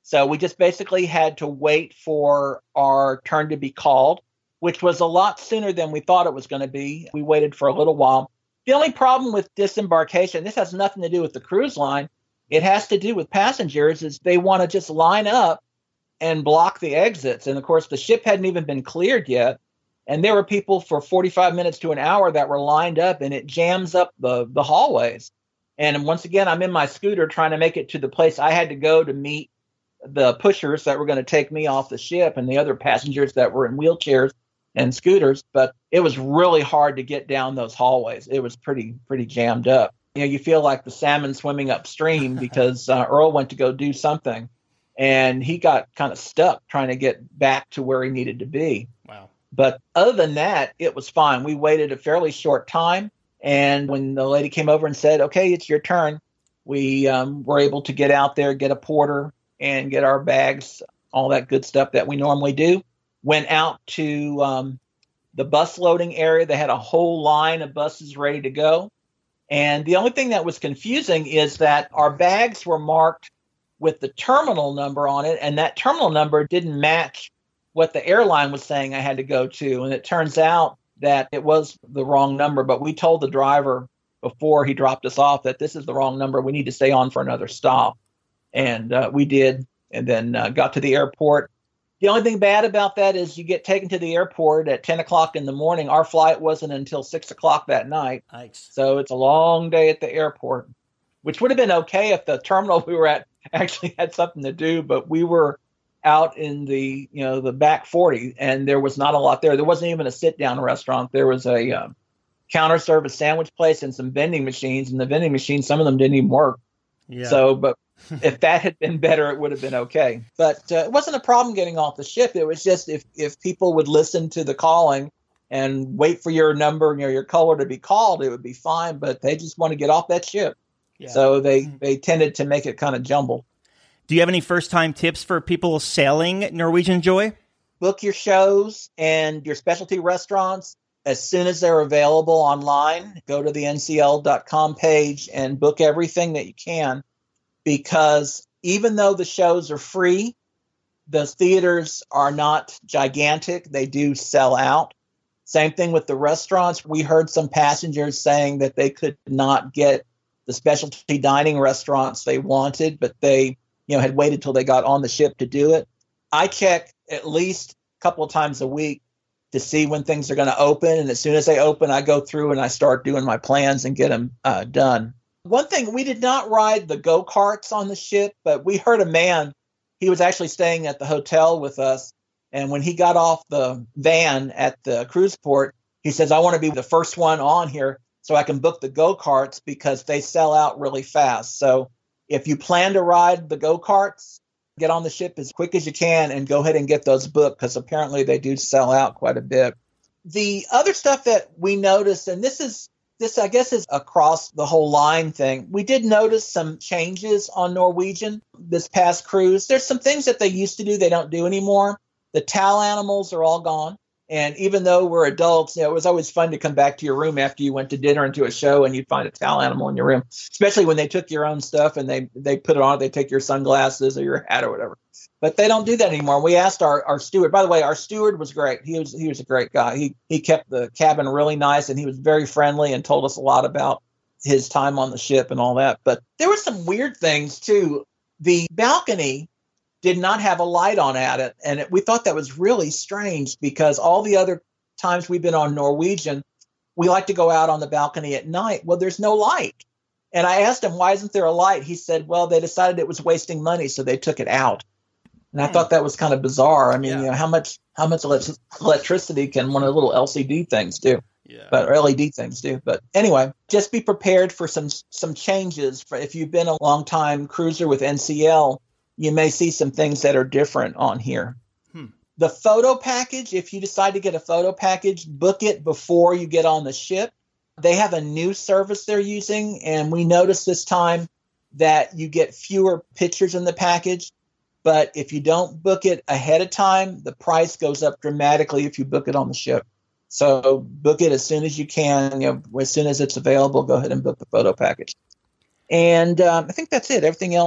So we just basically had to wait for our turn to be called, which was a lot sooner than we thought it was going to be. We waited for a little while. The only problem with disembarkation, this has nothing to do with the cruise line, it has to do with passengers, is they want to just line up and block the exits. And of course, the ship hadn't even been cleared yet. And there were people for 45 minutes to an hour that were lined up, and it jams up the hallways. And once again, I'm in my scooter trying to make it to the place I had to go to meet the pushers that were going to take me off the ship and the other passengers that were in wheelchairs and scooters. But it was really hard to get down those hallways. It was pretty jammed up. You know, you feel like the salmon swimming upstream because Earl went to go do something, and he got kind of stuck trying to get back to where he needed to be. Wow. But other than that, it was fine. We waited a fairly short time. And when the lady came over and said, okay, it's your turn, we were able to get out there, get a porter, and get our bags, all that good stuff that we normally do. Went out to the bus loading area. They had a whole line of buses ready to go. And the only thing that was confusing is that our bags were marked with the terminal number on it, and that terminal number didn't match what the airline was saying I had to go to. And it turns out that it was the wrong number, but we told the driver before he dropped us off that this is the wrong number. We need to stay on for another stop. And we did, and then got to the airport. The only thing bad about that is you get taken to the airport at 10 o'clock in the morning. Our flight wasn't until 6 o'clock that night. Nice. So it's a long day at the airport, which would have been okay if the terminal we were at actually had something to do. But we were out in the back 40, and there was not a lot there. There wasn't even a sit-down restaurant. There was a counter service sandwich place and some vending machines, and the vending machines, some of them didn't even work. Yeah. So, but if that had been better, it would have been okay. But it wasn't a problem getting off the ship. It was just if people would listen to the calling and wait for your number, your color to be called, it would be fine. But they just want to get off that ship. Yeah. So they tended to make it kind of jumbled. Do you have any first-time tips for people sailing Norwegian Joy? Book your shows and your specialty restaurants as soon as they're available online. Go to the ncl.com page and book everything that you can, because even though the shows are free, the theaters are not gigantic. They do sell out. Same thing with the restaurants. We heard some passengers saying that they could not get the specialty dining restaurants they wanted, but they had waited till they got on the ship to do it. I check at least a couple of times a week to see when things are going to open. And as soon as they open, I go through and I start doing my plans and get them done. One thing, we did not ride the go-karts on the ship, but we heard a man, he was actually staying at the hotel with us. And when he got off the van at the cruise port, he says, I want to be the first one on here so I can book the go-karts because they sell out really fast. So if you plan to ride the go-karts, get on the ship as quick as you can and go ahead and get those booked, because apparently they do sell out quite a bit. The other stuff that we noticed, and this I guess is across the whole line thing, we did notice some changes on Norwegian this past cruise. There's some things that they used to do they don't do anymore. The towel animals are all gone. And even though we're adults, it was always fun to come back to your room after you went to dinner and to a show and you'd find a towel animal in your room, especially when they took your own stuff and they put it on, they take your sunglasses or your hat or whatever. But they don't do that anymore. We asked our steward, by the way, our steward was great. He was a great guy. He kept the cabin really nice, and he was very friendly and told us a lot about his time on the ship and all that. But there were some weird things too. The balcony did not have a light on at it. And we thought that was really strange because all the other times we've been on Norwegian, we like to go out on the balcony at night. Well, there's no light. And I asked him, why isn't there a light? He said, well, they decided it was wasting money, so they took it out. And I thought that was kind of bizarre. I mean, how much electricity can one of the little LCD things do? Yeah. But or LED things do. But anyway, just be prepared for some changes. If you've been a long time cruiser with NCL, you may see some things that are different on here. The photo package, if you decide to get a photo package, book it before you get on the ship. They have a new service they're using, and we noticed this time that you get fewer pictures in the package. But if you don't book it ahead of time, the price goes up dramatically if you book it on the ship. So book it as soon as you can. As soon as it's available, go ahead and book the photo package. And I think that's it. Everything else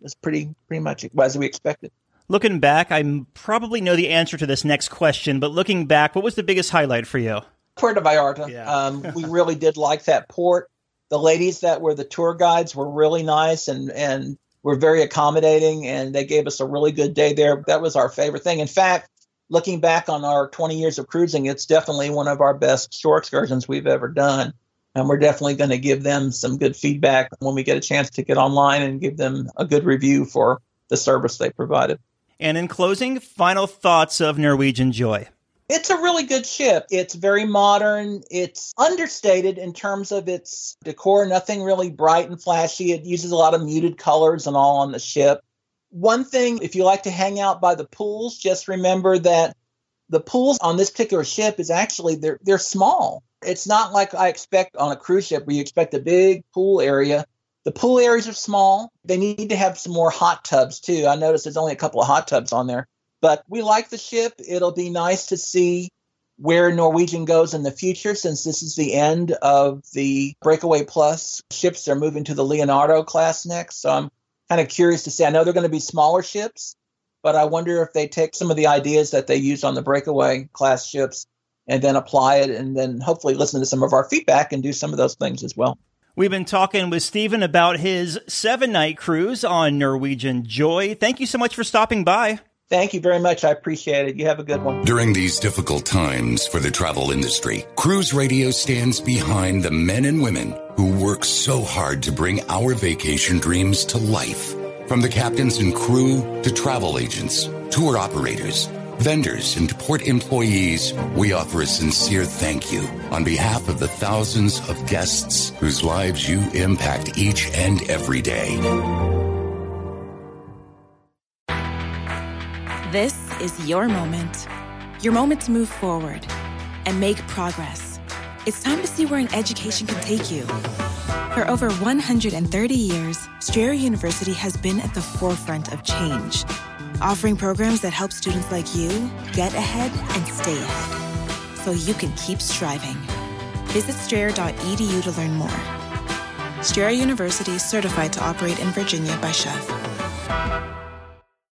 was pretty much as we expected. Looking back, I probably know the answer to this next question, but looking back, what was the biggest highlight for you? Puerto Vallarta. Yeah. We really did like that port. The ladies that were the tour guides were really nice and were very accommodating, and they gave us a really good day there. That was our favorite thing. In fact, looking back on our 20 years of cruising, it's definitely one of our best shore excursions we've ever done. And we're definitely going to give them some good feedback when we get a chance to get online and give them a good review for the service they provided. And in closing, final thoughts of Norwegian Joy. It's a really good ship. It's very modern. It's understated in terms of its decor, nothing really bright and flashy. It uses a lot of muted colors and all on the ship. One thing, if you like to hang out by the pools, just remember that the pools on this particular ship is actually, they're small. It's not like I expect on a cruise ship where you expect a big pool area. The pool areas are small. They need to have some more hot tubs, too. I noticed there's only a couple of hot tubs on there. But we like the ship. It'll be nice to see where Norwegian goes in the future, since this is the end of the Breakaway Plus ships. They're moving to the Leonardo class next. So I'm kind of curious to see. I know they're going to be smaller ships, but I wonder if they take some of the ideas that they used on the Breakaway class ships and then apply it, and then hopefully listen to some of our feedback and do some of those things as well. We've been talking with Stephen about his 7-night cruise on Norwegian Joy. Thank you so much for stopping by. Thank you very much. I appreciate it. You have a good one. During these difficult times for the travel industry, Cruise Radio stands behind the men and women who work so hard to bring our vacation dreams to life. From the captains and crew to travel agents, tour operators, vendors, and port employees, we offer a sincere thank you on behalf of the thousands of guests whose lives you impact each and every day. This is your moment to move forward and make progress. It's time to see where an education can take you. For over 130 years, Strayer University has been at the forefront of change, offering programs that help students like you get ahead and stay ahead, so you can keep striving. Visit strayer.edu to learn more. Strayer University is certified to operate in Virginia by Chef.